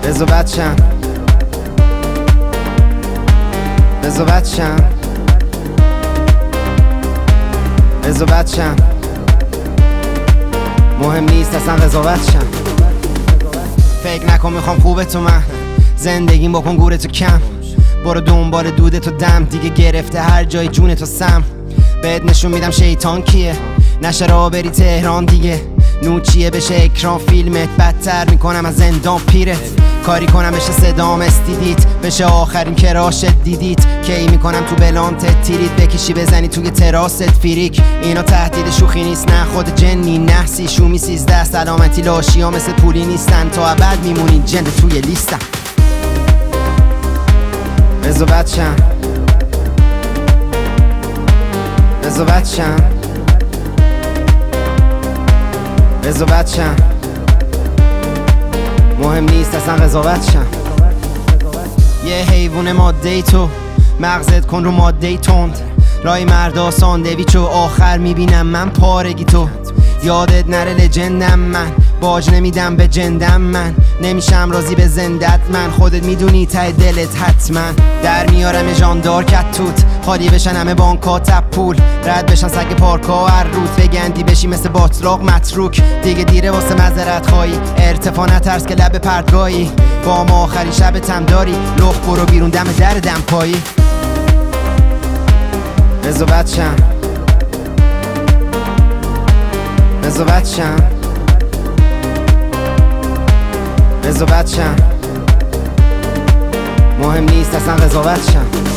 بزو بچم بزو بچم بزو بچم مهم نیست اصلا قضاوت شم. فکر نکن میخوام خوبه تو من زندگیم بکن گورتو کم برو دنبال دودتو دم دیگه گرفته هر جای جونتو سم بهت نشون میدم شیطان کیه نشه را بری تهران دیگه نوچیه بشه اکران فیلمت بدتر میکنم از زندان پیرت کاری کنم بشه صدام استیدیت بشه آخرین کراشت دیدیت کی میکنم تو بلانتت تیریت بکشی بزنی توی تراست فیریک اینا تهدید شوخی نیست نه خود جنی نحسی شومی 13 سلامتی لاشی ها مثل پولی نیستن تا ابد میمونی جند توی لیستم. بزو بچم بزو بچم بزو بچم مهم نیست اصلا قضاوت شم. یه حیوان ماده ای تو مغزت کن رو ماده ای تند رای مردا ساندویچ و آخر میبینم من پارگی تو یادت نره لجندم من باج نمیدم به جندم من نمیشم راضی به زندت من خودت میدونی ته دلت حتما در میارم جاندار کتوت خالی بشن همه بانکا تپ پول رد بشن سگ پارکا هر روز بگندی بشی مثل باطلاق متروک دیگه دیره واسه مذرت خواهی ارتفاع نترس که لب پردگاهی با ما آخرین شب تم داری لخ برو بیرون دم در دم پایی. بزو بچم بزو بچم بزو بچم مهم نیست اصلا قضاوت شم.